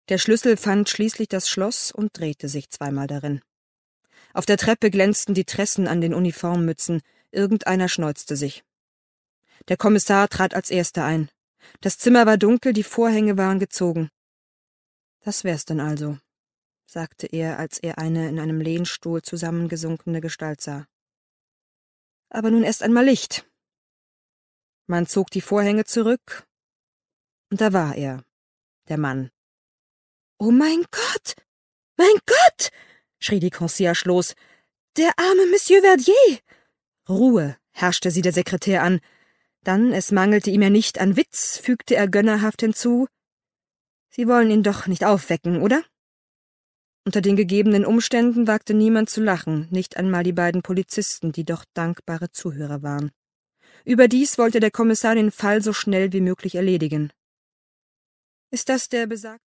Der Schlüssel fand schließlich das Schloss und drehte sich zweimal darin. Auf der Treppe glänzten die Tressen an den Uniformmützen, irgendeiner schneuzte sich. Der Kommissar trat als Erster ein. Das Zimmer war dunkel, die Vorhänge waren gezogen. »Das wär's denn also«, sagte er, als er eine in einem Lehnstuhl zusammengesunkene Gestalt sah. »Aber nun erst einmal Licht.« Man zog die Vorhänge zurück, und da war er, der Mann. »Oh mein Gott! Mein Gott!« schrie die Concierge los. »Der arme Monsieur Verdier!« »Ruhe«, herrschte sie der Sekretär an. Dann, es mangelte ihm ja nicht an Witz, fügte er gönnerhaft hinzu: »Sie wollen ihn doch nicht aufwecken, oder?« Unter den gegebenen Umständen wagte niemand zu lachen, nicht einmal die beiden Polizisten, die doch dankbare Zuhörer waren. Überdies wollte der Kommissar den Fall so schnell wie möglich erledigen. »Ist das der besagte